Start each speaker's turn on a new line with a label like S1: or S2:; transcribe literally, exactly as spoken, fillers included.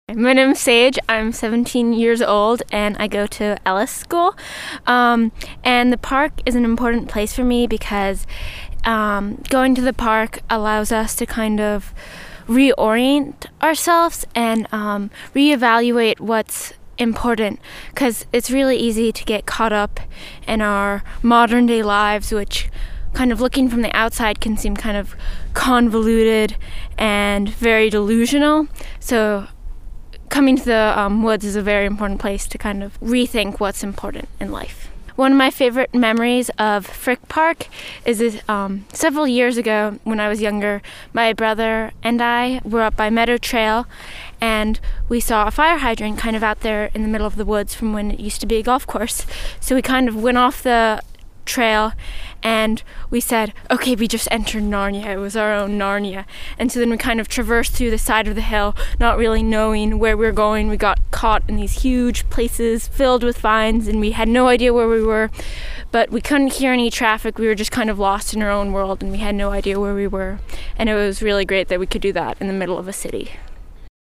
S1: My name's Sage. I'm seventeen years old and I go to Ellis School. Um, and the park is an important place for me because um, going to the park allows us to kind of reorient ourselves and um, reevaluate what's important, because it's really easy to get caught up in our modern day lives, which kind of looking from the outside can seem kind of convoluted and very delusional. So coming to the um, woods is a very important place to kind of rethink what's important in life. One of my favorite memories of Frick Park is this, um, several years ago when I was younger, my brother and I were up by Meadow Trail and we saw a fire hydrant kind of out there in the middle of the woods from when it used to be a golf course. So we kind of went off the trail and we said, okay, we just entered Narnia. It was our own Narnia. And so then we kind of traversed through the side of the hill, not really knowing where we were going. We got caught in these huge places filled with vines and we had no idea where we were, but we couldn't hear any traffic. We were just kind of lost in our own world and we had no idea where we were. And it was really great that we could do that in the middle of a city.